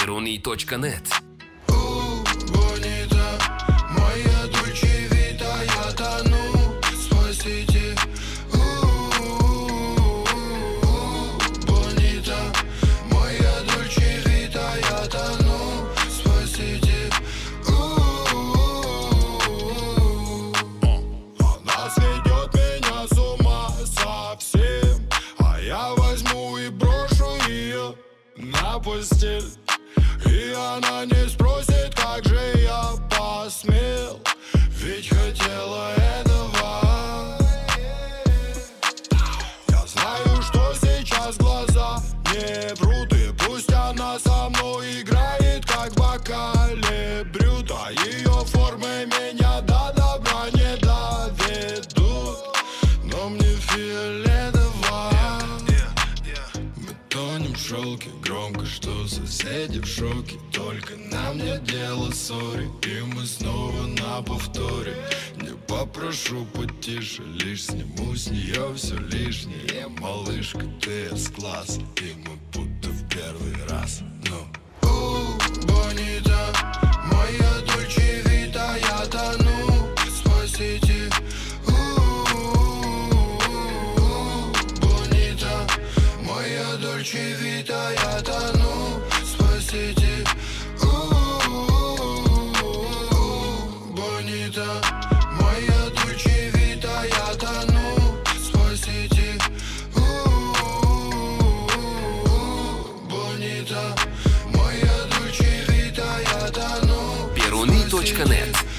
Peruni.net. Bonita, моя Dolce Vita, я тону, спасите. Bonita, моя Dolce Vita, я тону, спасите. Она сведет меня с ума совсем, а я возьму и брошу ее на постель. И она не спросит, как же я посмел, ведь хотела этого. Я знаю, что сейчас глаза не врут, и пусть она со мной играет, как в бокале брют, а ее формы меня до добра не доведут, но мне фиолетово. Мы тонем в шелке, громко, что соседи в шоке. Только нам нет дела, сори, и мы снова на повторе. Не попрошу потише, лишь сниму с нее все лишнее. Малышка, ты С-класс, и мы будто в первый раз. Bonita, моя Dolce Vita, я тону, спасите. Bonita, моя Dolce Vita, я тону, спасите. Bonita, моя Dolce Vita, я тону, спасите. Bonita, моя Dolce Vita, я тону. Peruni.net.